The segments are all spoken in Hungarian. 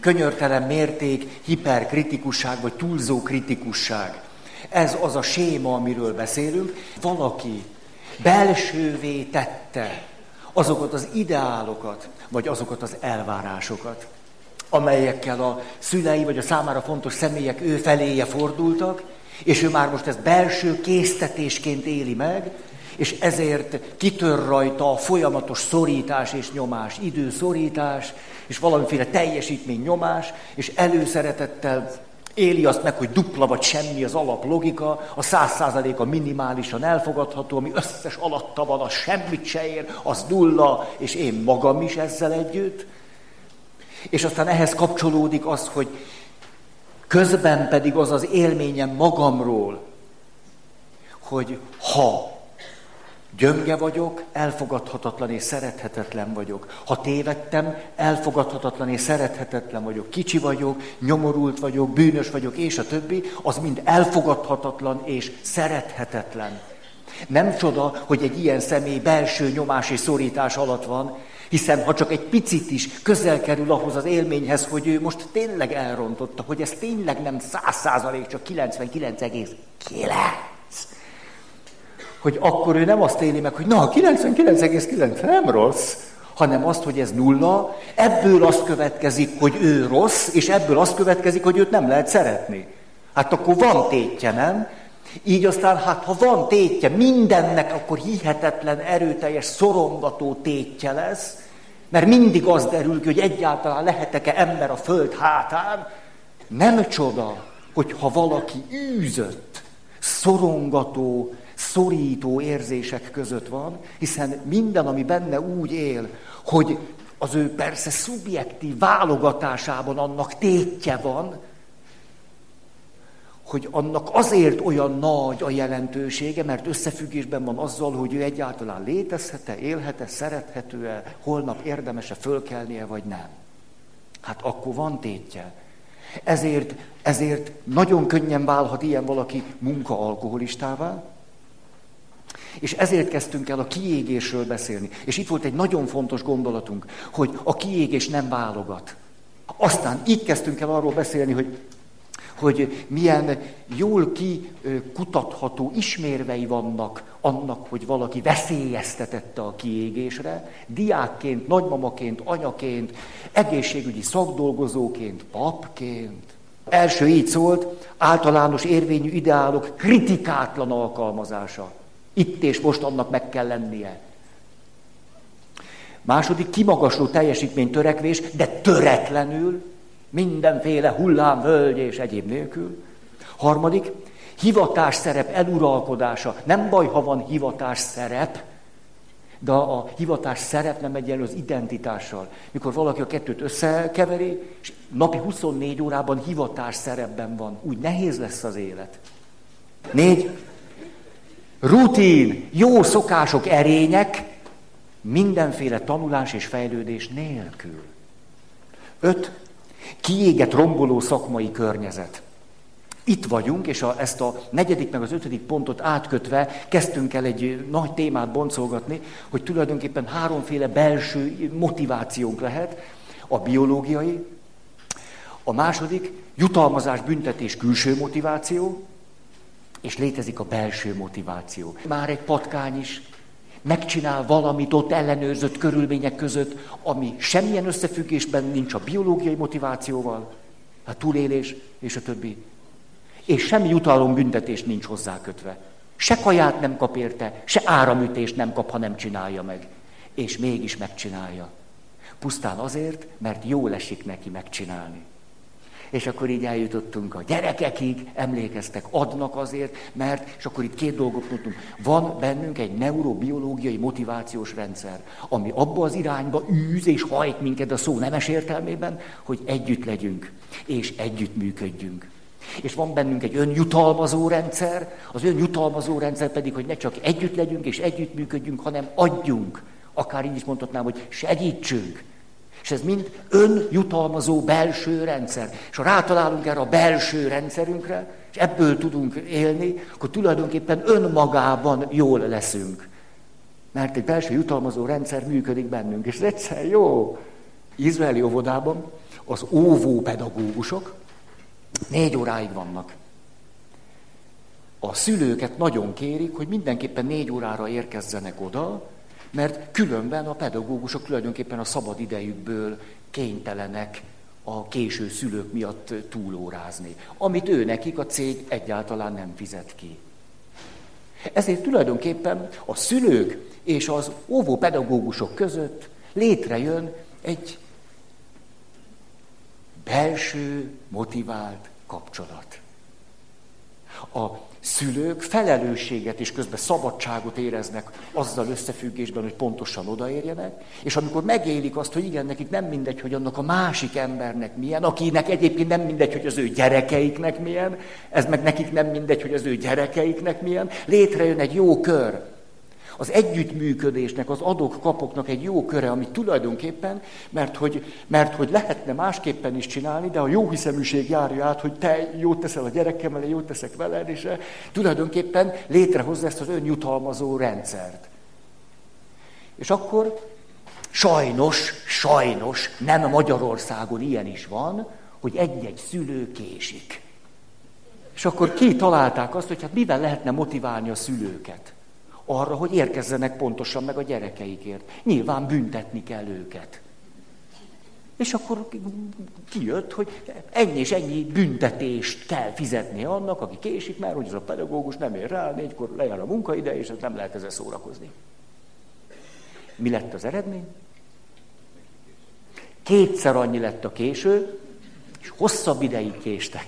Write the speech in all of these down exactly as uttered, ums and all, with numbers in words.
könyörtelen mérték, hiperkritikusság vagy túlzó kritikusság. Ez az a séma, amiről beszélünk. Valaki belsővé tette azokat az ideálokat, vagy azokat az elvárásokat, amelyekkel a szülei vagy a számára fontos személyek ő feléje fordultak, és ő már most ezt belső késztetésként éli meg, és ezért kitör rajta a folyamatos szorítás és nyomás, időszorítás, és valamiféle teljesítmény nyomás, és előszeretettel éli azt meg, hogy dupla vagy semmi az alaplogika, a száz százalék a minimálisan elfogadható, ami összes alatta van, az semmit se ér, az nulla, és én magam is ezzel együtt. És aztán ehhez kapcsolódik az, hogy közben pedig az az élményem magamról, hogy ha gyönge vagyok, elfogadhatatlan és szerethetetlen vagyok. Ha tévedtem, elfogadhatatlan és szerethetetlen vagyok. Kicsi vagyok, nyomorult vagyok, bűnös vagyok, és a többi, az mind elfogadhatatlan és szerethetetlen. Nem csoda, hogy egy ilyen személy belső nyomás és szorítás alatt van, hiszen ha csak egy picit is közel kerül ahhoz az élményhez, hogy ő most tényleg elrontotta, hogy ez tényleg nem száz százalék, csak kilencvenkilenc egész kilenc. Hogy akkor ő nem azt éli meg, hogy na, kilencvenkilenc egész kilenc nem rossz, hanem azt, hogy ez nulla, ebből azt következik, hogy ő rossz, és ebből azt következik, hogy őt nem lehet szeretni. Hát akkor van tétje, nem? Így aztán, hát ha van tétje, mindennek akkor hihetetlen, erőteljes, szorongató tétje lesz, mert mindig az derül ki, hogy egyáltalán lehetek-e ember a föld hátán. Nem csoda, hogyha valaki űzött, szorongató, szorító érzések között van, hiszen minden, ami benne úgy él, hogy az ő persze szubjektív válogatásában annak tétje van, hogy annak azért olyan nagy a jelentősége, mert összefüggésben van azzal, hogy ő egyáltalán létezhet-e, élhet-e, szerethető-e, holnap érdemese fölkelnie, vagy nem. Hát akkor van tétje. Ezért, ezért nagyon könnyen válhat ilyen valaki munka-alkoholistává, és ezért kezdtünk el a kiégésről beszélni. És itt volt egy nagyon fontos gondolatunk, hogy a kiégés nem válogat. Aztán így kezdtünk el arról beszélni, hogy hogy milyen jól kikutatható ismérvei vannak annak, hogy valaki veszélyeztetette a kiégésre, diákként, nagymamaként, anyaként, egészségügyi szakdolgozóként, papként. Első így szólt, általános érvényű ideálok kritikátlan alkalmazása. Itt és most annak meg kell lennie. Második, kimagasló teljesítmény törekvés, de töretlenül, mindenféle hullám, völgy és egyéb nélkül. Harmadik, hivatásszerep eluralkodása. Nem baj, ha van hivatásszerep, de a hivatásszerep nem egyenlő az identitással. Mikor valaki a kettőt összekeveri, és napi huszonnégy órában hivatásszerepben van, úgy nehéz lesz az élet. Négy, rutin, jó szokások, erények, mindenféle tanulás és fejlődés nélkül. Öt, kiégett, romboló szakmai környezet. Itt vagyunk, és a, ezt a negyedik meg az ötödik pontot átkötve kezdtünk el egy nagy témát boncolgatni, hogy tulajdonképpen háromféle belső motivációnk lehet. A biológiai, a második, jutalmazás, büntetés, külső motiváció, és létezik a belső motiváció. Már egy patkány is megcsinál valamit ott ellenőrzött körülmények között, ami semmilyen összefüggésben nincs a biológiai motivációval, a túlélés és a többi. És semmi jutalom, büntetés nincs hozzá kötve. Se kaját nem kap érte, se áramütést nem kap, ha nem csinálja meg. És mégis megcsinálja. Pusztán azért, mert jól esik neki megcsinálni. És akkor így eljutottunk a gyerekekig, emlékeztek, adnak azért, mert, és akkor itt két dolgot tudtunk. Van bennünk egy neurobiológiai motivációs rendszer, ami abba az irányba űz és hajt minket a szó nemes értelmében, hogy együtt legyünk, és együtt működjünk. És van bennünk egy önjutalmazó rendszer, az önjutalmazó rendszer pedig, hogy ne csak együtt legyünk és együtt működjünk, hanem adjunk. Akár így is mondhatnám, hogy segítsünk. És ez mind önjutalmazó belső rendszer. És ha rátalálunk erre a belső rendszerünkre, és ebből tudunk élni, akkor tulajdonképpen önmagában jól leszünk. Mert egy belső jutalmazó rendszer működik bennünk, és ez egyszer jó. Izraeli óvodában az óvópedagógusok négy óráig vannak. A szülőket nagyon kérik, hogy mindenképpen négy órára érkezzenek oda, mert különben a pedagógusok tulajdonképpen a szabad idejükből kénytelenek a késő szülők miatt túlórázni, amit ő nekik a cég egyáltalán nem fizet ki. Ezért tulajdonképpen a szülők és az óvópedagógusok között létrejön egy belső, motivált kapcsolat. A szülők felelősséget és közben szabadságot éreznek azzal összefüggésben, hogy pontosan odaérjenek, és amikor megélik azt, hogy igen, nekik nem mindegy, hogy annak a másik embernek milyen, akinek egyébként nem mindegy, hogy az ő gyerekeiknek milyen, ez meg nekik nem mindegy, hogy az ő gyerekeiknek milyen, létrejön egy jó kör. Az együttműködésnek, az adok-kapoknak egy jó köre, amit tulajdonképpen, mert hogy, mert hogy lehetne másképpen is csinálni, de a jóhiszeműség járja át, hogy te jót teszel a gyerekemmel, én jót teszek veled, és tulajdonképpen létrehozza ezt az önjutalmazó rendszert. És akkor sajnos, sajnos nem Magyarországon ilyen is van, hogy egy-egy szülő késik. És akkor kitalálták azt, hogy hát mivel lehetne motiválni a szülőket arra, hogy érkezzenek pontosan meg a gyerekeikért. Nyilván büntetni kell őket. És akkor kijött, hogy ennyi és ennyi büntetést kell fizetni annak, aki késik, mert hogy az a pedagógus nem ér rá, négykor lejár a munkaide, és nem lehet ezzel szórakozni. Mi lett az eredmény? Kétszer annyi lett a késő, és hosszabb ideig késtek.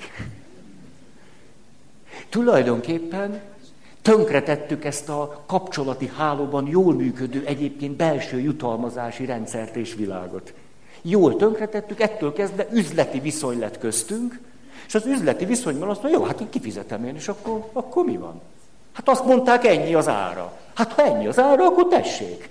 Tulajdonképpen tönkretettük ezt a kapcsolati hálóban jól működő, egyébként belső jutalmazási rendszert és világot. Jól tönkretettük, ettől kezdve üzleti viszony lett köztünk, és az üzleti viszonyban azt mondja, jó, hát én kifizetem én, és akkor, akkor mi van? Hát azt mondták, ennyi az ára. Hát ha ennyi az ára, akkor tessék.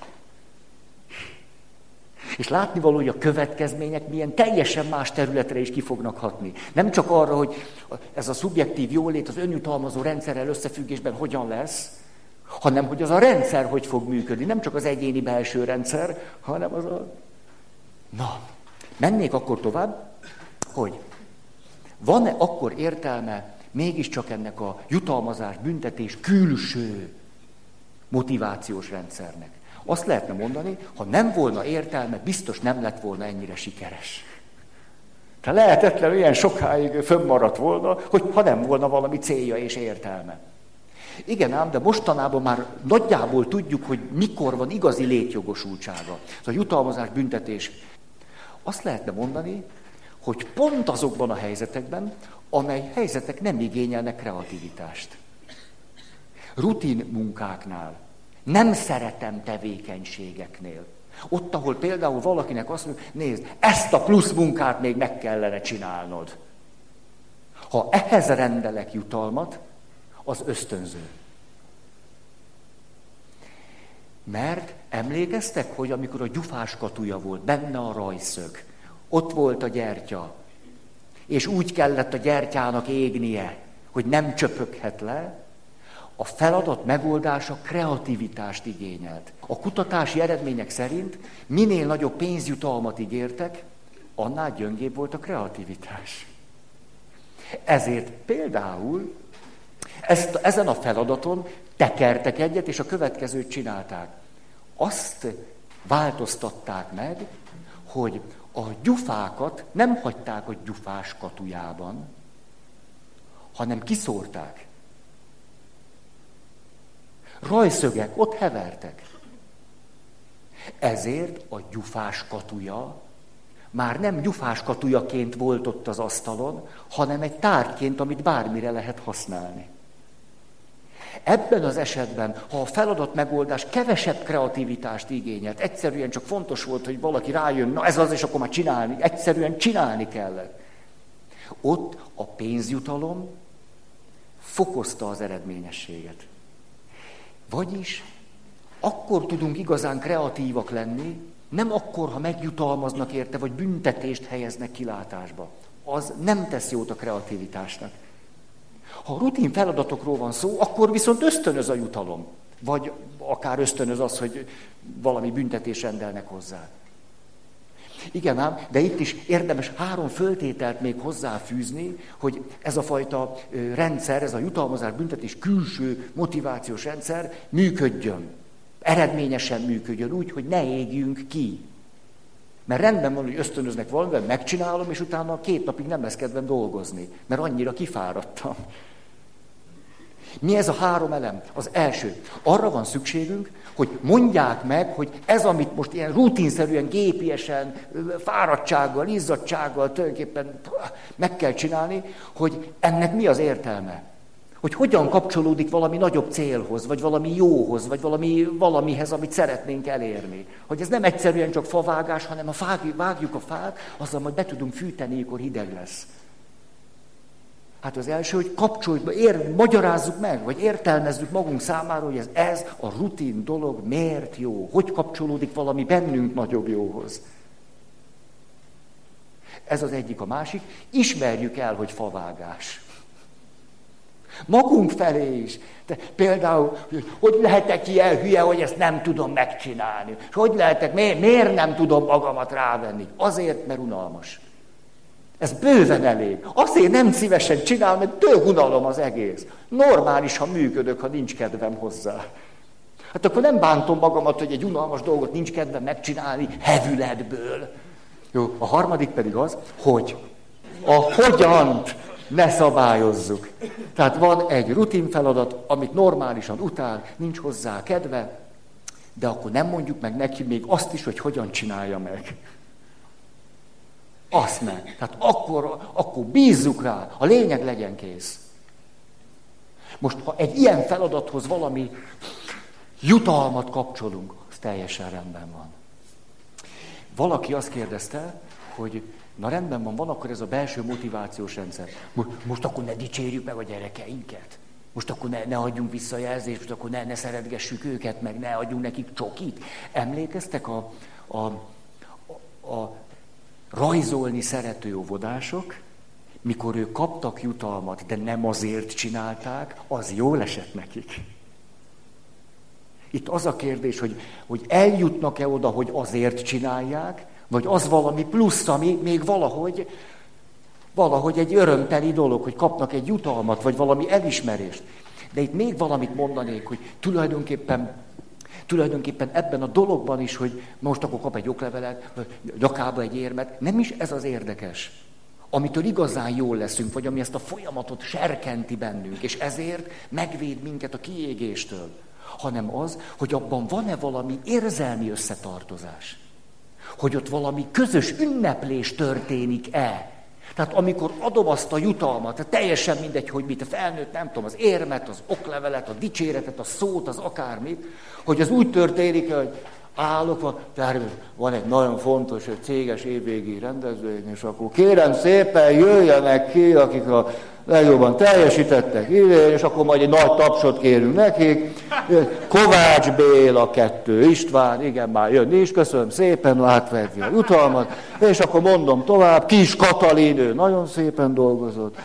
És látnivaló, hogy a következmények milyen teljesen más területre is ki fognak hatni. Nem csak arra, hogy ez a szubjektív jólét az önjutalmazó rendszerrel összefüggésben hogyan lesz, hanem hogy az a rendszer hogy fog működni. Nem csak az egyéni belső rendszer, hanem az a... Na, mennék akkor tovább, hogy van-e akkor értelme mégiscsak ennek a jutalmazás, büntetés külső motivációs rendszernek? Azt lehetne mondani, ha nem volna értelme, biztos nem lett volna ennyire sikeres. Tehát lehetetlen olyan sokáig fönnmaradt volna, hogy ha nem volna valami célja és értelme. Igen ám, de mostanában már nagyjából tudjuk, hogy mikor van igazi létjogosultsága. A jutalmazás, büntetés. Azt lehetne mondani, hogy pont azokban a helyzetekben, amely helyzetek nem igényelnek kreativitást. Rutin munkáknál. Nem szeretem tevékenységeknél. Ott, ahol például valakinek azt mondja, nézd, ezt a plusz munkát még meg kellene csinálnod. Ha ehhez rendelek jutalmat, az ösztönző. Mert emlékeztek, hogy amikor a gyufás katuja volt, benne a rajszög, ott volt a gyertya, és úgy kellett a gyertyának égnie, hogy nem csöpöghet le, a feladat megoldása kreativitást igényelt. A kutatási eredmények szerint minél nagyobb pénzjutalmat ígértek, annál gyöngébb volt a kreativitás. Ezért például ezt, ezen a feladaton tekertek egyet, és a következőt csinálták. Azt változtatták meg, hogy a gyufákat nem hagyták a gyufás katujában, hanem kiszórták. Rajszögek ott hevertek. Ezért a gyufás katuja már nem gyufás katujaként volt ott az asztalon, hanem egy tárgyként, amit bármire lehet használni. Ebben az esetben, ha a feladat megoldás kevesebb kreativitást igényelt, egyszerűen csak fontos volt, hogy valaki rájön, na ez az, és akkor már csinálni, egyszerűen csinálni kellett. Ott a pénzjutalom fokozta az eredményességet. Vagyis akkor tudunk igazán kreatívak lenni, nem akkor, ha megjutalmaznak érte, vagy büntetést helyeznek kilátásba. Az nem tesz jót a kreativitásnak. Ha rutin feladatokról van szó, akkor viszont ösztönöz a jutalom. Vagy akár ösztönöz az, hogy valami büntetés rendelnek hozzá. Igen ám, de itt is érdemes három föltételt még hozzáfűzni, hogy ez a fajta rendszer, ez a jutalmazás, büntetés külső motivációs rendszer működjön. Eredményesen működjön úgy, hogy ne égjünk ki. Mert rendben van, hogy ösztönöznek valamivel, megcsinálom, és utána két napig nem lesz kedvem dolgozni, mert annyira kifáradtam. Mi ez a három elem? Az első. Arra van szükségünk, hogy mondják meg, hogy ez, amit most ilyen rutinszerűen, gépiesen, fáradtsággal, izzadtsággal tulajdonképpen meg kell csinálni, hogy ennek mi az értelme. Hogy hogyan kapcsolódik valami nagyobb célhoz, vagy valami jóhoz, vagy valami, valamihez, amit szeretnénk elérni. Hogy ez nem egyszerűen csak favágás, hanem ha vágjuk a fát, azzal majd be tudunk fűteni, amikor hideg lesz. Hát az első, hogy kapcsoljuk, ér, magyarázzuk meg, vagy értelmezzük magunk számára, hogy ez, ez a rutin dolog miért jó, hogy kapcsolódik valami bennünk nagyobb jóhoz. Ez az egyik, a másik. Ismerjük el, hogy favágás. Magunk felé is. De például, hogy lehetek ilyen hülye, hogy ezt nem tudom megcsinálni. És hogy lehetek, miért, miért nem tudom magamat rávenni? Azért, mert unalmas. Ez bőven elég. Azért nem szívesen csinálom, mert tök unalom az egész. Normális, ha működök, ha nincs kedvem hozzá. Hát akkor nem bántom magamat, hogy egy unalmas dolgot nincs kedvem megcsinálni hevületből. Jó, a harmadik pedig az, hogy a hogyant ne szabályozzuk. Tehát van egy rutin feladat, amit normálisan utál, nincs hozzá kedve, de akkor nem mondjuk meg neki még azt is, hogy hogyan csinálja meg. Azt meg. Tehát akkor, akkor bízzuk rá, a lényeg legyen kész. Most, ha egy ilyen feladathoz valami jutalmat kapcsolunk, az teljesen rendben van. Valaki azt kérdezte, hogy na rendben van, van akkor ez a belső motivációs rendszer. Most, most akkor ne dicsérjük meg a gyerekeinket. Most akkor ne, ne adjunk visszajelzést, most akkor ne, ne szeretgessük őket, meg ne adjunk nekik csokit. Emlékeztek a, a, a, a rajzolni szerető óvodások, mikor ők kaptak jutalmat, de nem azért csinálták, az jól esett nekik. Itt az a kérdés, hogy, hogy eljutnak-e oda, hogy azért csinálják, vagy az valami plusz, ami még valahogy, valahogy egy örömteli dolog, hogy kapnak egy jutalmat, vagy valami elismerést. De itt még valamit mondanék, hogy tulajdonképpen, tulajdonképpen ebben a dologban is, hogy most akkor kap egy oklevelet, nyakába egy érmet, nem is ez az érdekes. Amitől igazán jól leszünk, vagy ami ezt a folyamatot serkenti bennünk, és ezért megvéd minket a kiégéstől, hanem az, hogy abban van-e valami érzelmi összetartozás. Hogy ott valami közös ünneplés történik-e. Tehát amikor adom azt a jutalmat, tehát teljesen mindegy, hogy mit, a felnőtt, nem tudom, az érmet, az oklevelet, a dicséretet, a szót, az akármit, hogy az úgy történik, hogy állok, van, van egy nagyon fontos egy céges évvégi rendezvény, és akkor kérem szépen jöjjenek ki, akik a legjobban teljesítettek idén, és akkor majd egy nagy tapsot kérünk nekik. Kovács Béla, kettő István, igen, már jönni is, köszönöm szépen, átverti a jutalmat, és akkor mondom tovább, Kis Katalin, ő nagyon szépen dolgozott.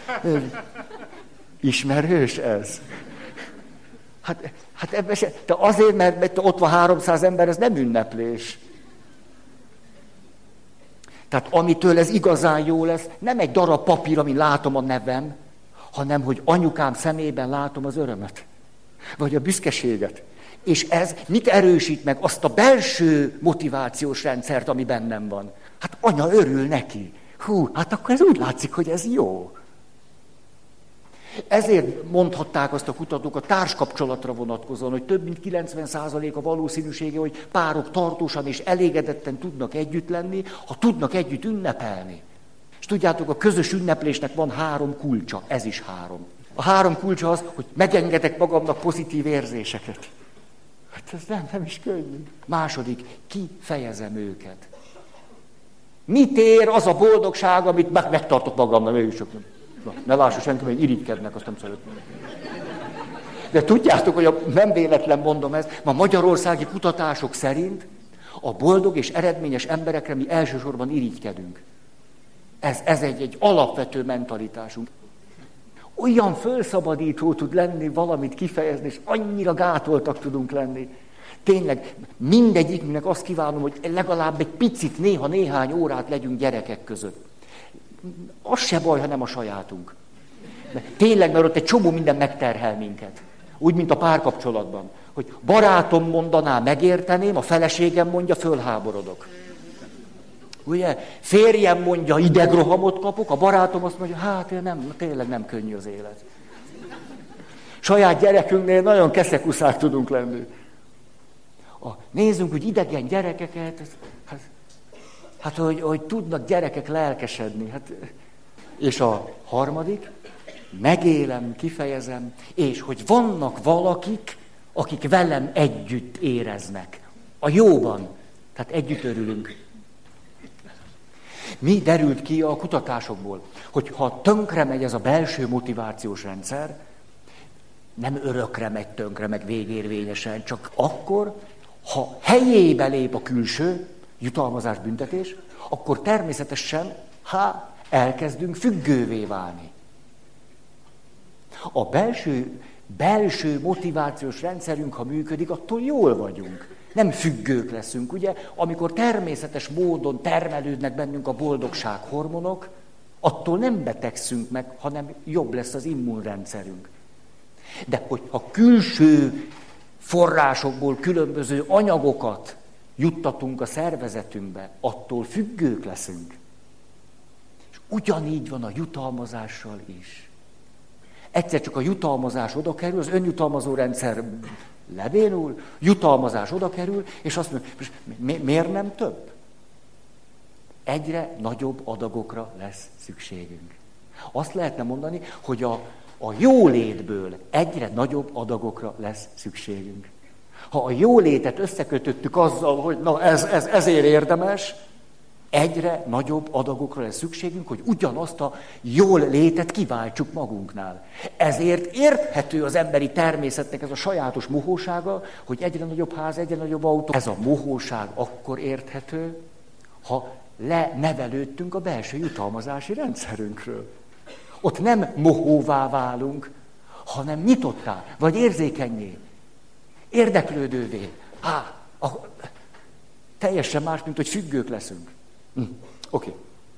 Ismerős ez? Hát, hát ebben se, de azért, mert ott van háromszáz ember, ez nem ünneplés. Tehát amitől ez igazán jó lesz, nem egy darab papír, amin látom a nevem, hanem hogy anyukám szemében látom az örömet. Vagy a büszkeséget. És ez mit erősít meg? Azt a belső motivációs rendszert, ami bennem van. Hát anya örül neki. Hú, hát akkor ez úgy látszik, hogy ez jó. Ezért mondhatták azt a kutatók a társkapcsolatra vonatkozóan, hogy több mint kilencven százalék a valószínűsége, hogy párok tartósan és elégedetten tudnak együtt lenni, ha tudnak együtt ünnepelni. És tudjátok, a közös ünneplésnek van három kulcsa, ez is három. A három kulcsa az, hogy megengedek magamnak pozitív érzéseket. Hát ez nem, nem is könnyű. Második, kifejezem őket. Mit ér az a boldogság, amit meg, megtartok magamnak, mégis csak nem. Na, ne lássa senki, hogy irigykednek, azt nem szeretném. De tudjátok, hogy a, nem véletlen mondom ezt, ma magyarországi kutatások szerint a boldog és eredményes emberekre mi elsősorban irigykedünk. Ez, ez egy, egy alapvető mentalitásunk. Olyan fölszabadító tud lenni valamit kifejezni, és annyira gátoltak tudunk lenni. Tényleg mindegyiknek azt kívánom, hogy legalább egy picit, néha néhány órát legyünk gyerekek között. Az se baj, ha nem a sajátunk. De tényleg, mert ott egy csomó minden megterhel minket. Úgy, mint a párkapcsolatban. Hogy barátom mondaná, megérteném, a feleségem mondja, fölháborodok. Ugye? Férjem mondja, idegrohamot kapok, a barátom azt mondja, hát nem, tényleg nem könnyű az élet. Saját gyerekünknél nagyon keszekuszák tudunk lenni. A, nézzünk, hogy idegen gyerekeket, hát, hát hogy, hogy tudnak gyerekek lelkesedni. Hát, és a harmadik, megélem, kifejezem, és hogy vannak valakik, akik velem együtt éreznek. A jóban. Tehát együtt örülünk. Mi derült ki a kutatásokból, hogy ha tönkre megy ez a belső motivációs rendszer, nem örökre megy tönkre, meg végérvényesen, csak akkor, ha helyébe lép a külső jutalmazás, büntetés, akkor természetesen, ha elkezdünk függővé válni. A belső, belső motivációs rendszerünk, ha működik, attól jól vagyunk. Nem függők leszünk, ugye? Amikor természetes módon termelődnek bennünk a boldogság hormonok, attól nem betegszünk meg, hanem jobb lesz az immunrendszerünk. De hogyha külső forrásokból különböző anyagokat juttatunk a szervezetünkbe, attól függők leszünk. És ugyanígy van a jutalmazással is. Egyszer csak a jutalmazás oda kerül, az önjutalmazó rendszer lebénul, jutalmazás oda kerül, és azt mondja, mi, miért nem több? Egyre nagyobb adagokra lesz szükségünk. Azt lehetne mondani, hogy a, a jólétből egyre nagyobb adagokra lesz szükségünk. Ha a jólétet összekötöttük azzal, hogy na ez, ez, ezért érdemes, egyre nagyobb adagokra lesz szükségünk, hogy ugyanazt a jól létet kiváltsuk magunknál. Ezért érthető az emberi természetnek ez a sajátos mohósága, hogy egyre nagyobb ház, egyre nagyobb autó. Ez a mohóság akkor érthető, ha lenevelődtünk a belső jutalmazási rendszerünkről. Ott nem mohóvá válunk, hanem nyitottá, vagy érzékenyé, érdeklődővé. Á, a, teljesen más, mint hogy függők leszünk. Hm. Oké. Okay.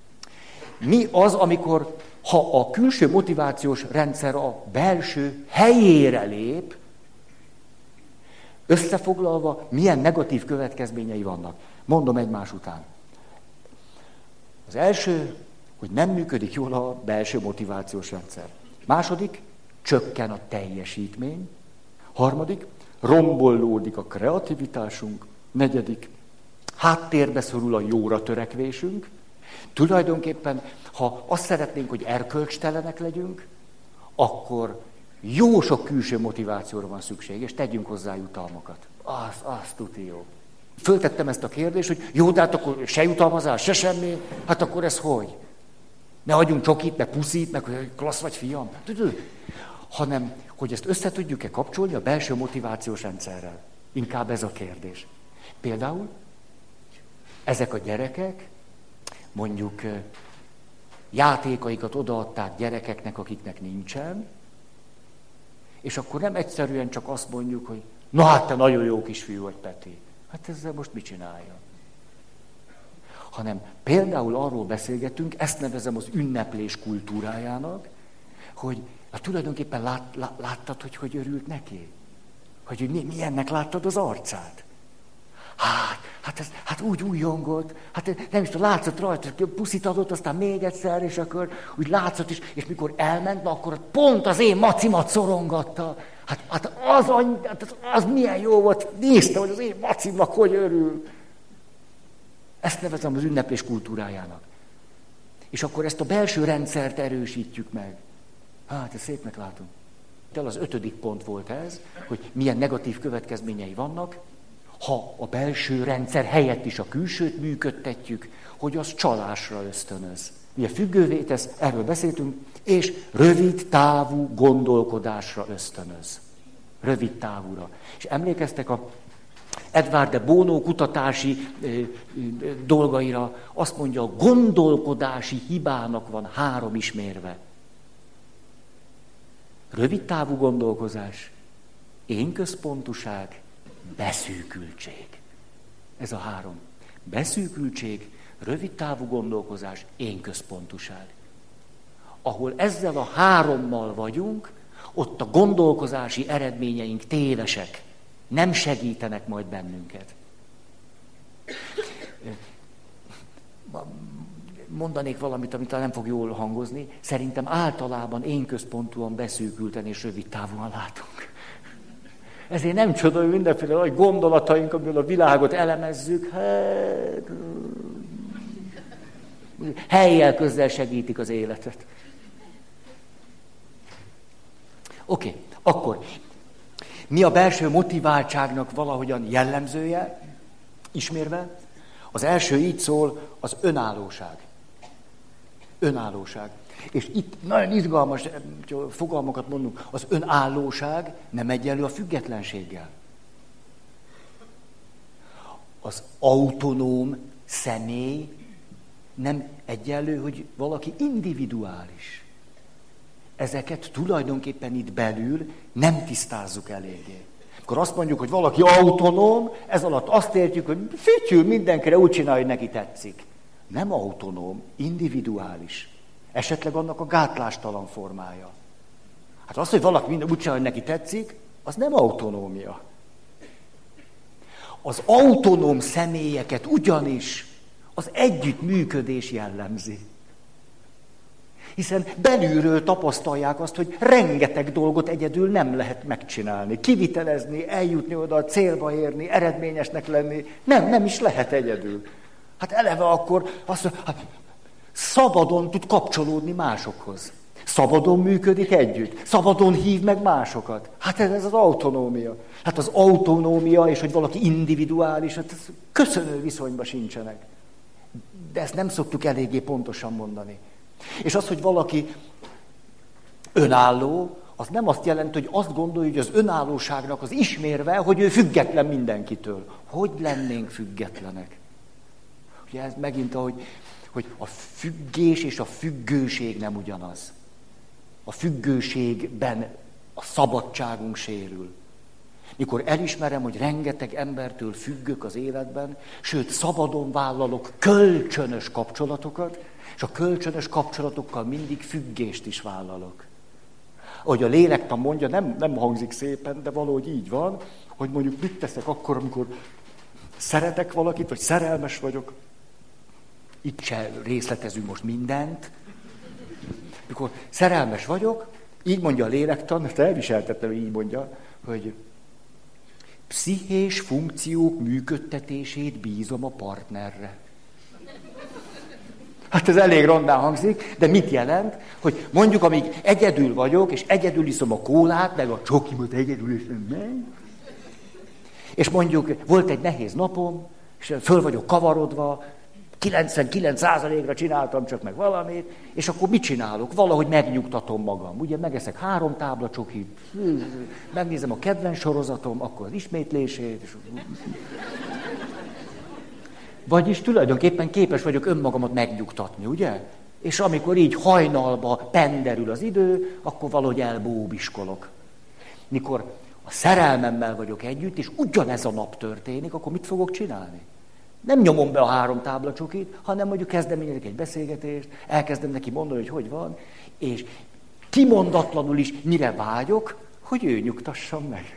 Mi az, amikor, ha a külső motivációs rendszer a belső helyére lép, összefoglalva, milyen negatív következményei vannak? Mondom egymás után. Az első, hogy nem működik jól a belső motivációs rendszer. Második, csökken a teljesítmény. Harmadik, rombolódik a kreativitásunk. Negyedik, háttérbe szorul a jóra törekvésünk. Tulajdonképpen, ha azt szeretnénk, hogy erkölcstelenek legyünk, akkor jó sok külső motivációra van szükség, és tegyünk hozzá jutalmakat. Az, az tuti jó. Föltettem ezt a kérdést, hogy jó, de hát akkor se jutalmazás, se semmi, hát akkor ez hogy? Ne adjunk csokit, meg puszit, meg hogy klassz vagy fiam. Hanem, hogy ezt össze tudjuk-e kapcsolni a belső motivációs rendszerrel. Inkább ez a kérdés. Például ezek a gyerekek mondjuk játékaikat odaadták gyerekeknek, akiknek nincsen, és akkor nem egyszerűen csak azt mondjuk, hogy na hát te nagyon jó kisfiú vagy, Peti. Hát ezzel most mit csinálja? Hanem például arról beszélgetünk, ezt nevezem az ünneplés kultúrájának, hogy hát tulajdonképpen lát, lát, láttad, hogy hogy örült neki? Hogy, hogy milyennek láttad az arcát? Hát, hát, ez, hát úgy újongott, hát nem is tudom, látszott rajta, puszit adott, aztán még egyszer, és akkor úgy látszott is, és mikor elment, na, akkor pont az én macimat szorongatta. Hát, hát az, az, az milyen jó volt, nézte, hogy az én macimnak hogy örül. Ezt nevezem az ünneplés kultúrájának. És akkor ezt a belső rendszert erősítjük meg. Hát, ezt szépnek látom. Az ötödik pont volt ez, hogy milyen negatív következményei vannak, ha a belső rendszer helyett is a külsőt működtetjük, hogy az csalásra ösztönöz. Ugye függővé tesz, erről beszéltünk, és rövid távú gondolkodásra ösztönöz. Rövid távúra. És emlékeztek a Edward de Bono kutatási ö, ö, dolgaira, azt mondja, a gondolkodási hibának van három ismérve. Rövid távú gondolkozás, én központúság Beszűkültség. Ez a három. Beszűkültség, rövidtávú gondolkozás, énközpontúság. Ahol ezzel a hárommal vagyunk, ott a gondolkozási eredményeink tévesek. Nem segítenek majd bennünket. Mondanék valamit, amit nem fog jól hangozni. Szerintem általában énközpontúan, beszűkülten és rövidtávúan látunk. Ezért nem csoda, hogy mindenféle nagy gondolataink, amiből a világot elemezzük, hát, helyjel közel segítik az életet. Oké, okay, akkor mi a belső motiváltságnak valahogyan jellemzője, ismérve? Az első így szól, az önállóság. Önállóság. És itt nagyon izgalmas fogalmakat mondunk, az önállóság nem egyenlő a függetlenséggel. Az autonóm személy nem egyenlő, hogy valaki individuális. Ezeket tulajdonképpen itt belül nem tisztázzuk eléggé. Akkor azt mondjuk, hogy valaki autonóm, ez alatt azt értjük, hogy fütyül mindenkire, úgy csinálja, hogy neki tetszik. Nem autonóm, individuális. Esetleg annak a gátlástalan formája. Hát az, hogy valaki minden úgy csinálja, hogy neki tetszik, az nem autonómia. Az autonóm személyeket ugyanis az együttműködés jellemzi. Hiszen belülről tapasztalják azt, hogy rengeteg dolgot egyedül nem lehet megcsinálni. Kivitelezni, eljutni oda, a célba érni, eredményesnek lenni. Nem, nem is lehet egyedül. Hát eleve akkor azt mondja, hát szabadon tud kapcsolódni másokhoz. Szabadon működik együtt. Szabadon hív meg másokat. Hát ez, ez az autonómia. Hát az autonómia, és hogy valaki individuális, hát ez köszönő viszonyban sincsenek. De ezt nem szoktuk eléggé pontosan mondani. És az, hogy valaki önálló, az nem azt jelenti, hogy azt gondolja, hogy az önállóságnak az ismérve, hogy ő független mindenkitől. Hogy lennénk függetlenek? Ugye ez megint, ahogy, hogy a függés és a függőség nem ugyanaz. A függőségben a szabadságunk sérül. Mikor elismerem, hogy rengeteg embertől függök az életben, sőt, szabadon vállalok kölcsönös kapcsolatokat, és a kölcsönös kapcsolatokkal mindig függést is vállalok. Ahogy a lélektan mondja, nem, nem hangzik szépen, de valahogy így van, hogy mondjuk mit teszek akkor, amikor szeretek valakit, vagy szerelmes vagyok. Itt se részletezünk most mindent. Mikor szerelmes vagyok, így mondja a lélektan, ezt elviseltettem, hogy így mondja, hogy pszichés funkciók működtetését bízom a partnerre. Hát ez elég rondán hangzik, de mit jelent? Hogy mondjuk, amíg egyedül vagyok, és egyedül iszom a kólát, meg a csokimat egyedül iszom meg, és mondjuk volt egy nehéz napom, és föl vagyok kavarodva, kilencvenkilenc százalékra csináltam csak meg valamit, és akkor mit csinálok? Valahogy megnyugtatom magam. Ugye megeszek három tábla csokit, megnézem a kedvenc sorozatom, akkor az ismétlését, és... Vagyis tulajdonképpen képes vagyok önmagamat megnyugtatni, ugye? És amikor így hajnalba penderül az idő, akkor valahogy elbóbiskolok. Mikor a szerelmemmel vagyok együtt, és ugyanez a nap történik, akkor mit fogok csinálni? Nem nyomom be a három tábla csokit, hanem mondjuk kezdeményezek egy beszélgetést, elkezdem neki mondani, hogy hogy van, és kimondatlanul is mire vágyok, hogy ő nyugtassam meg.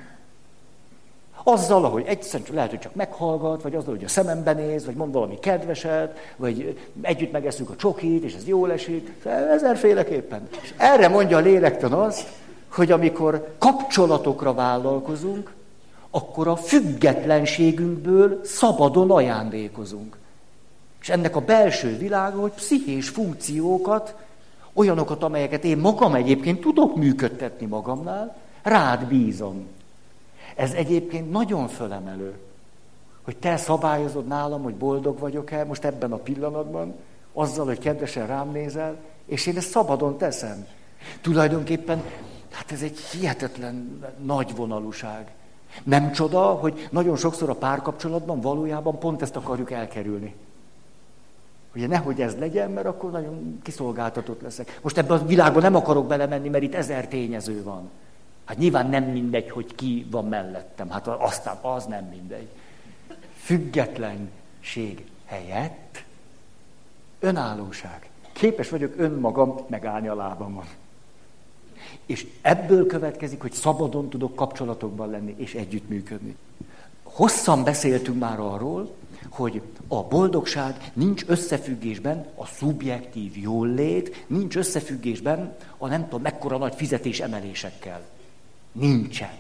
Azzal, ahogy egyszerűen lehet, hogy csak meghallgat, vagy azzal, hogy a szemembe néz, vagy mond valami kedveset, vagy együtt megeszünk a csokit, és ez jól esik, ezerféleképpen. És erre mondja a lélektan azt, hogy amikor kapcsolatokra vállalkozunk, akkor a függetlenségünkből szabadon ajándékozunk. És ennek a belső világa, hogy pszichés funkciókat, olyanokat, amelyeket én magam egyébként tudok működtetni magamnál, rád bízom. Ez egyébként nagyon fölemelő, hogy te szabályozod nálam, hogy boldog vagyok-e most ebben a pillanatban, azzal, hogy kedvesen rám nézel, és én ezt szabadon teszem. Tulajdonképpen, hát ez egy hihetetlen nagy vonalúság. Nem csoda, hogy nagyon sokszor a párkapcsolatban valójában pont ezt akarjuk elkerülni. Ugye nehogy ez legyen, mert akkor nagyon kiszolgáltatott leszek. Most ebben a világban nem akarok belemenni, mert itt ezer tényező van. Hát nyilván nem mindegy, hogy ki van mellettem. Hát aztán az nem mindegy. Függetlenség helyett önállóság. Képes vagyok önmagam megállni a lábamon. És ebből következik, hogy szabadon tudok kapcsolatokban lenni és együttműködni. Hosszan beszéltünk már arról, hogy a boldogság nincs összefüggésben a szubjektív jólét, nincs összefüggésben a nem tudom mekkora nagy fizetés emelésekkel. Nincsen.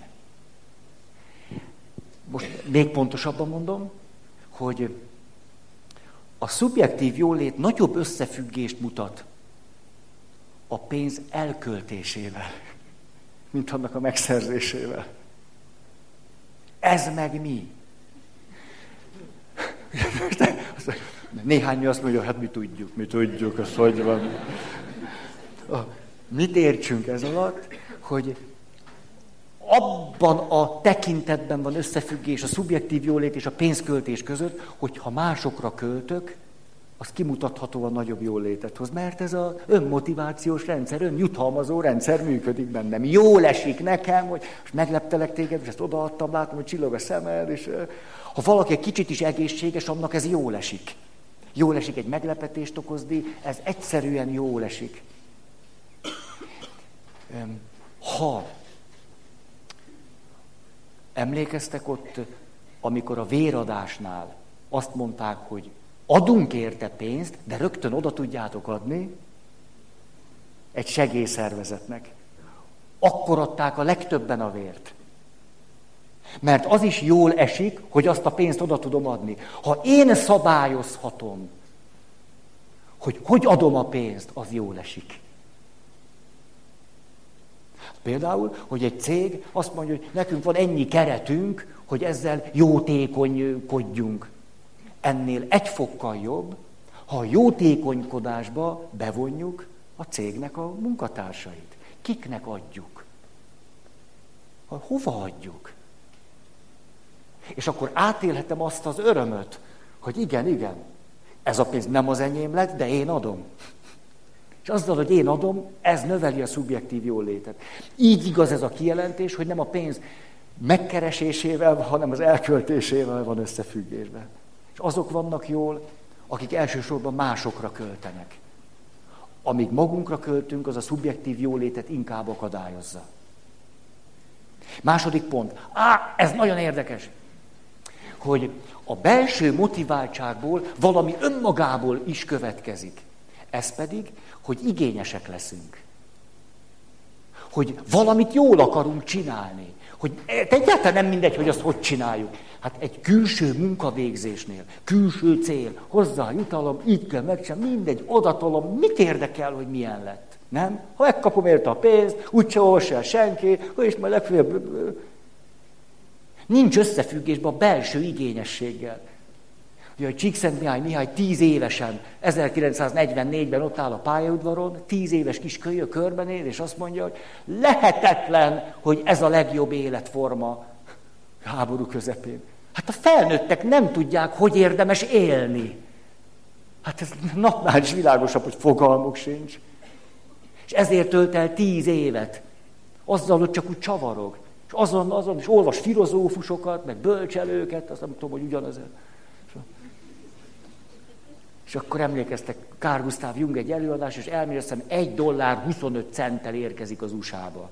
Most még pontosabban mondom, hogy a szubjektív jólét nagyobb összefüggést mutat a pénz elköltésével, mint annak a megszerzésével. Ez meg mi? Néhány azt mondja, hát mi tudjuk, mi tudjuk, az hogy van. Mit értsünk ez alatt? Hogy abban a tekintetben van összefüggés a szubjektív jólét és a pénzköltés között, hogy ha másokra költök, az kimutathatóan nagyobb jólétet hoz, mert ez az önmotivációs rendszer, önjutalmazó rendszer működik bennem. Jól esik nekem, hogy most megleptelek téged, és ezt odaadtam, látom, hogy csillog a szemed, és ha valaki egy kicsit is egészséges, annak ez jól esik. Jól esik egy meglepetést okozni, ez egyszerűen jól esik. Ha emlékeztek ott, amikor a véradásnál azt mondták, hogy adunk érte pénzt, de rögtön oda tudjátok adni egy segélyszervezetnek. Akkor adták a legtöbben a vért. Mert az is jól esik, hogy azt a pénzt oda tudom adni. Ha én szabályozhatom, hogy hogy adom a pénzt, az jól esik. Például, hogy egy cég azt mondja, hogy nekünk van ennyi keretünk, hogy ezzel jótékonykodjunk. Ennél egy fokkal jobb, ha a jótékonykodásba bevonjuk a cégnek a munkatársait. Kiknek adjuk? Hova adjuk? És akkor átélhetem azt az örömöt, hogy igen, igen, ez a pénz nem az enyém lett, de én adom. És azzal, hogy én adom, ez növeli a szubjektív jólétet. Így igaz ez a kijelentés, hogy nem a pénz megkeresésével, hanem az elköltésével van összefüggésben. És azok vannak jól, akik elsősorban másokra költenek. Amíg magunkra költünk, az a szubjektív jólétet inkább akadályozza. Második pont. Á, ez nagyon érdekes, hogy a belső motiváltságból valami önmagából is következik. Ez pedig, hogy igényesek leszünk. Hogy valamit jól akarunk csinálni. Hogy egyáltalán nem mindegy, hogy azt hogy csináljuk. Hát egy külső munkavégzésnél, külső cél, hozzá jutalom, így kell megcsinálni, mindegy, odatolom, mit érdekel, hogy milyen lett. Nem? Ha megkapom érte a pénzt, úgyse olvassa el senki, és majd legfeljebb... Nincs összefüggésben a belső igényességgel. Ugye, hogy Csíkszentmihály Mihály tíz évesen, ezerkilencszáznegyvennégyben ott áll a pályaudvaron, tíz éves kis kölyök körbenéz, és azt mondja, hogy lehetetlen, hogy ez a legjobb életforma háború közepén. Hát a felnőttek nem tudják, hogy érdemes élni. Hát ez napnál is világosabb, hogy fogalmuk sincs. És ezért tölt el tíz évet. Azzal, hogy csak úgy csavarog. És azon, azon is olvas filozófusokat, meg bölcselőket, azt nem tudom, hogy ugyanaz. És akkor emlékeztek, Carl Gustav Jung egy előadás, és elméreztem, egy dollár huszonöt centtel érkezik az u es á-ba.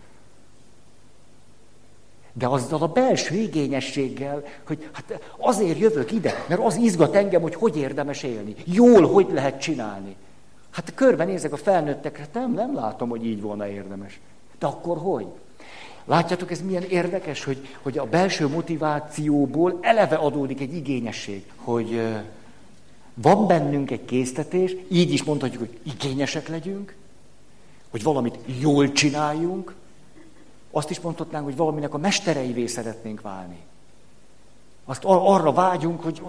De azzal a belső igényességgel, hogy hát azért jövök ide, mert az izgat engem, hogy hogy érdemes élni. Jól, hogy lehet csinálni. Hát körbenézek a felnőttekre, nem, nem látom, hogy így volna érdemes. De akkor hogy? Látjátok, ez milyen érdekes, hogy, hogy a belső motivációból eleve adódik egy igényesség, hogy van bennünk egy késztetés, így is mondhatjuk, hogy igényesek legyünk, hogy valamit jól csináljunk, azt is mondhatnánk, hogy valaminek a mestereivé szeretnénk válni. Azt arra vágyunk, hogy...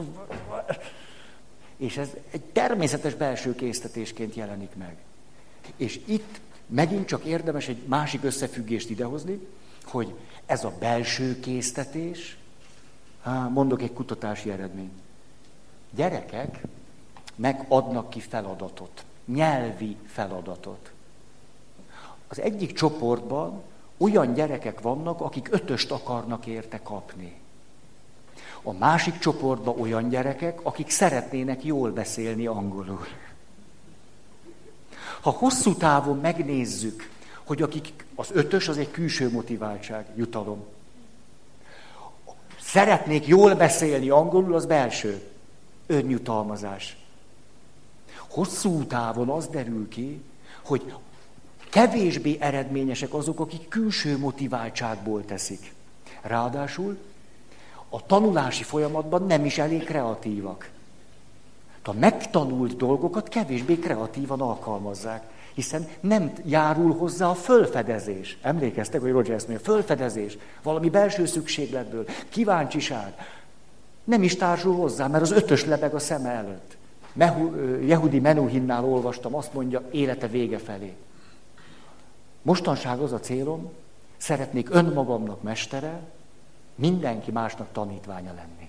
És ez egy természetes belső késztetésként jelenik meg. És itt megint csak érdemes egy másik összefüggést idehozni, hogy ez a belső késztetés, há, mondok egy kutatási eredményt. Gyerekek megadnak ki feladatot, nyelvi feladatot. Az egyik csoportban olyan gyerekek vannak, akik ötöst akarnak érte kapni. A másik csoportban olyan gyerekek, akik szeretnének jól beszélni angolul. Ha hosszú távon megnézzük, hogy akik az ötös az egy külső motiváltság, jutalom. Szeretnék jól beszélni angolul, az belső önjutalmazás. Hosszú távon az derül ki, hogy kevésbé eredményesek azok, akik külső motiváltságból teszik. Ráadásul a tanulási folyamatban nem is elég kreatívak. A megtanult dolgokat kevésbé kreatívan alkalmazzák, hiszen nem járul hozzá a fölfedezés. Emlékeztek, hogy Roger ezt mondja, fölfedezés, valami belső szükségletből, kíváncsiság. Nem is társul hozzá, mert az ötös lebeg a szeme előtt. Mehu, Yehudi Menuhinnál olvastam, azt mondja, élete vége felé. Mostanság az a célom, szeretnék önmagamnak mestere, mindenki másnak tanítványa lenni.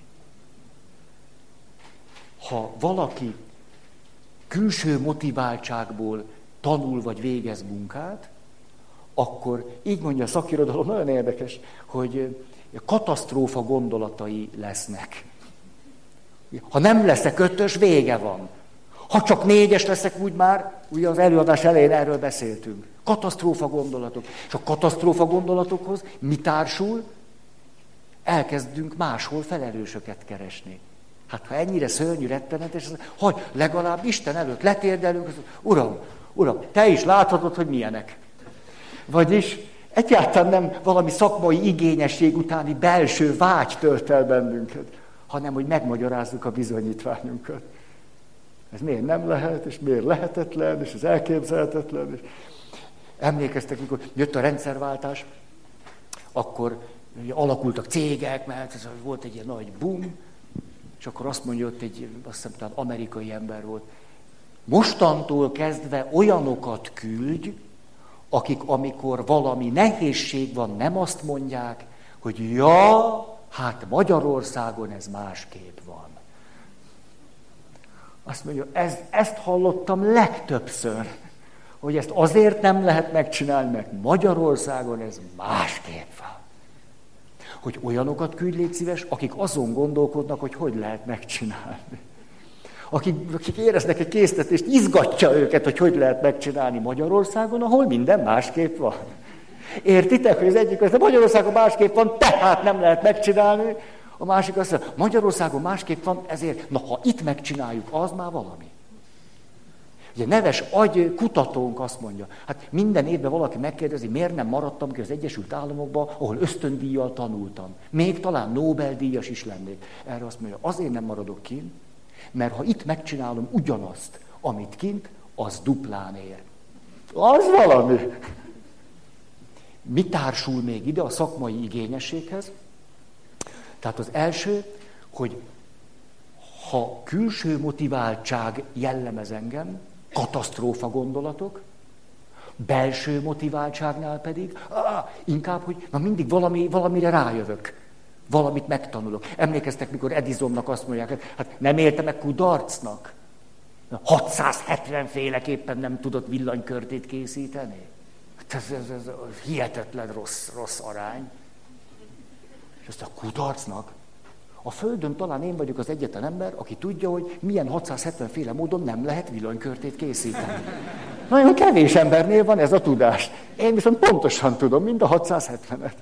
Ha valaki külső motiváltságból tanul vagy végez munkát, akkor így mondja a szakirodalom, nagyon érdekes, hogy katasztrófa gondolatai lesznek. Ha nem leszek ötös, vége van. Ha csak négyes leszek, úgy már, ugye az előadás elején erről beszéltünk. Katasztrófa gondolatok. És a katasztrófa gondolatokhoz mi társul? Elkezdünk máshol felelősöket keresni. Hát ha ennyire szörnyű, rettenetes, hogy legalább Isten előtt letérdelünk, az, uram, uram, te is láthatod, hogy milyenek. Vagyis egyáltalán nem valami szakmai igényesség utáni belső vágy tölt el bennünket, hanem hogy megmagyarázzuk a bizonyítványunkat. Ez miért nem lehet, és miért lehetetlen, és ez elképzelhetetlen. És emlékeztek, mikor jött a rendszerváltás, akkor alakultak cégek, mert ez volt egy ilyen nagy boom, és akkor azt mondja, ott egy, azt hiszem, talán amerikai ember volt, mostantól kezdve olyanokat küldj, akik amikor valami nehézség van, nem azt mondják, hogy ja, hát Magyarországon ez másképp van. Azt mondja, ez, ezt hallottam legtöbbször, hogy ezt azért nem lehet megcsinálni, mert Magyarországon ez másképp van. Hogy olyanokat küldj, légy szíves, akik azon gondolkodnak, hogy hogy lehet megcsinálni. Akik, akik éreznek egy késztetést, izgatja őket, hogy hogy lehet megcsinálni Magyarországon, ahol minden másképp van. Értitek, hogy az egyik az, Magyarországon másképp van, tehát nem lehet megcsinálni. A másik azt mondja, Magyarországon másképp van, ezért, na ha itt megcsináljuk, az már valami. Ugye neves agy kutatónk azt mondja, hát minden évben valaki megkérdezi, miért nem maradtam ki az Egyesült Államokba, ahol ösztöndíjjal tanultam. Még talán Nobel-díjas is lennék. Erre azt mondja, azért nem maradok ki, mert ha itt megcsinálom ugyanazt, amit kint, az duplán ér. Az valami. Mi társul még ide a szakmai igényességhez? Tehát az első, hogy ha külső motiváltság jellemez engem, katasztrófa gondolatok, belső motiváltságnál pedig, á, inkább, hogy na mindig valami, valamire rájövök, valamit megtanulok. Emlékeztek, mikor Edisonnak azt mondják, hát nem élte meg kudarcnak? hatszázhetven féleképpen nem tudott villanykörtét készíteni? Hát ez, ez, ez hihetetlen rossz, rossz arány. És azt a kudarcnak? A Földön talán én vagyok az egyetlen ember, aki tudja, hogy milyen hatszázhetven féle módon nem lehet villanykörtét készíteni. Nagyon kevés embernél van ez a tudás. Én viszont pontosan tudom, mind a hatszázhetvenet.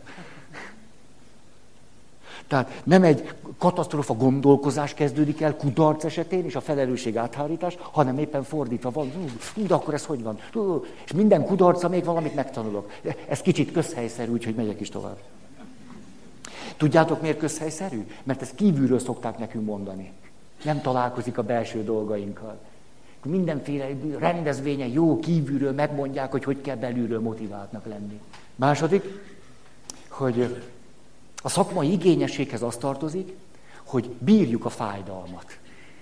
Tehát nem egy katasztrófa gondolkozás kezdődik el kudarc esetén, és a felelősség áthárítás, hanem éppen fordítva van. Hú, de akkor ez hogy van? Hú, és minden kudarca még valamit megtanulok. Ez kicsit közhelyszerű, úgyhogy megyek is tovább. Tudjátok, miért közhelyszerű? Mert ezt kívülről szokták nekünk mondani. Nem találkozik a belső dolgainkkal. Mindenféle rendezvényen jó kívülről megmondják, hogy hogy kell belülről motiváltnak lenni. Második, hogy a szakmai igényességhez az tartozik, hogy bírjuk a fájdalmat.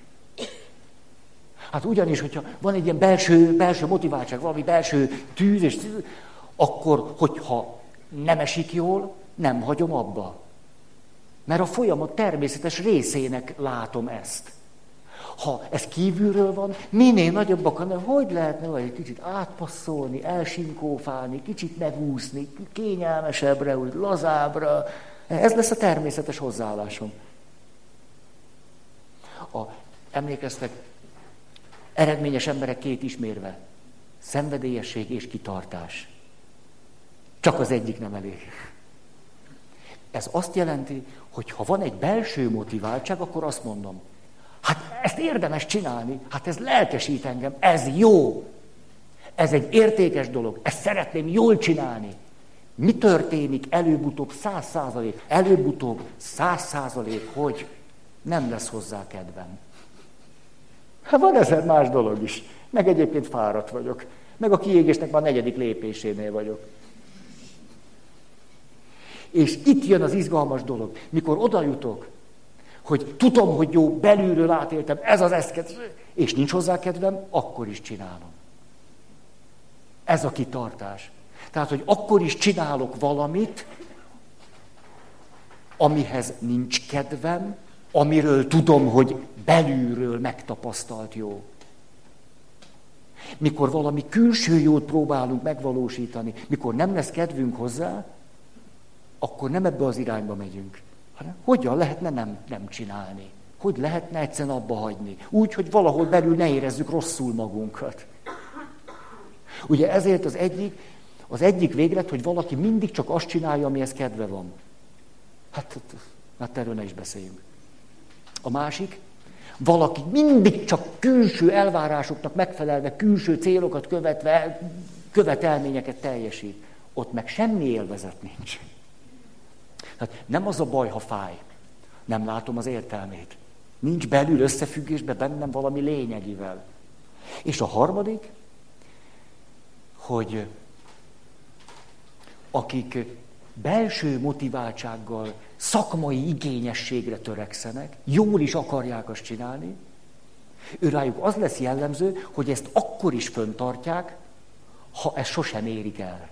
Hát ugyanis, hogyha van egy ilyen belső, belső motiváltság, valami belső tűz, és tűz, akkor, hogyha nem esik jól, nem hagyom abba. Mert a folyamat természetes részének látom ezt. Ha ez kívülről van, minél nagyobbak, hanem hogy lehetne vagy egy kicsit átpasszolni, elsinkófálni, kicsit megúszni, kényelmesebbre, úgy lazábbra. Ez lesz a természetes hozzáállásom. A, emlékeztek, eredményes emberek két ismérve. Szenvedélyesség és kitartás. Csak az egyik nem elég. Ez azt jelenti, hogy ha van egy belső motiváltság, akkor azt mondom, hát ezt érdemes csinálni, hát ez lelkesít engem, ez jó. Ez egy értékes dolog, ezt szeretném jól csinálni. Mi történik előbb-utóbb száz százalék? Előbb-utóbb száz százalék, hogy nem lesz hozzá kedvem. Hát van ezer más dolog is. Meg egyébként fáradt vagyok. Meg a kiégésnek már a negyedik lépésénél vagyok. És itt jön az izgalmas dolog. Mikor oda jutok, hogy tudom, hogy jó, belülről átéltem, ez az eszket, és nincs hozzá kedvem, akkor is csinálom. Ez a kitartás. Tehát, hogy akkor is csinálok valamit, amihez nincs kedvem, amiről tudom, hogy belülről megtapasztalt jó. Mikor valami külső jót próbálunk megvalósítani, mikor nem lesz kedvünk hozzá, akkor nem ebbe az irányba megyünk. Hanem hogyan lehetne nem, nem csinálni? Hogy lehetne egyszerűen abba hagyni? Úgy, hogy valahol belül ne érezzük rosszul magunkat. Ugye ezért az egyik, az egyik véglet, hogy valaki mindig csak azt csinálja, amihez kedve van. Hát, hát erről ne is beszéljünk. A másik, valaki mindig csak külső elvárásoknak megfelelve, külső célokat követve, követelményeket teljesít. Ott meg semmi élvezet nincs. Hát nem az a baj, ha fáj. Nem látom az értelmét. Nincs belül összefüggésbe bennem valami lényegivel. És a harmadik, hogy akik belső motiváltsággal, szakmai igényességre törekszenek, jól is akarják azt csinálni, őrájuk az lesz jellemző, hogy ezt akkor is föntartják, ha ezt sosem érik el.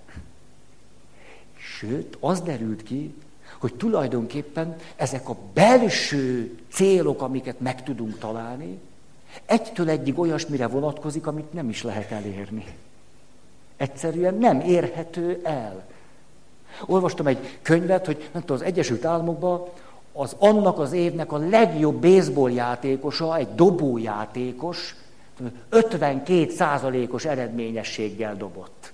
Sőt, az derült ki, hogy tulajdonképpen ezek a belső célok, amiket meg tudunk találni, egytől egyig olyasmire vonatkozik, amit nem is lehet elérni. Egyszerűen nem érhető el. Olvastam egy könyvet, hogy nem tudom, az Egyesült Államokban az annak az évnek a legjobb baseball játékosa, egy dobójátékos, ötvenkét százalékos eredményességgel dobott.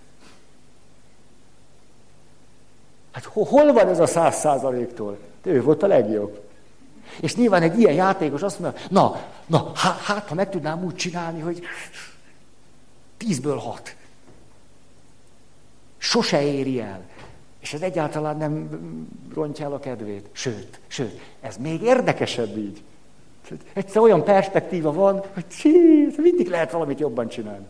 Hát hol van ez a száz százaléktól? Ő volt a legjobb. És nyilván egy ilyen játékos azt mondja, na, na hát, hát ha meg tudnám úgy csinálni, hogy tízből hat. Sose éri el. És ez egyáltalán nem rontja el a kedvét. Sőt, sőt, ez még érdekesebb így. Egyszer olyan perspektíva van, hogy csí, mindig lehet valamit jobban csinálni.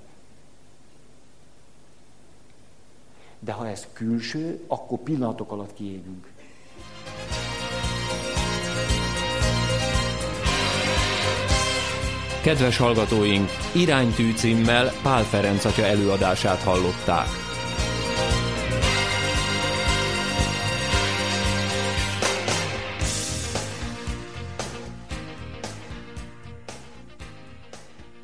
De ha ez külső, akkor pillanatok alatt kiégünk. Kedves hallgatóink, Iránytű címmel Pál Ferenc atya előadását hallották.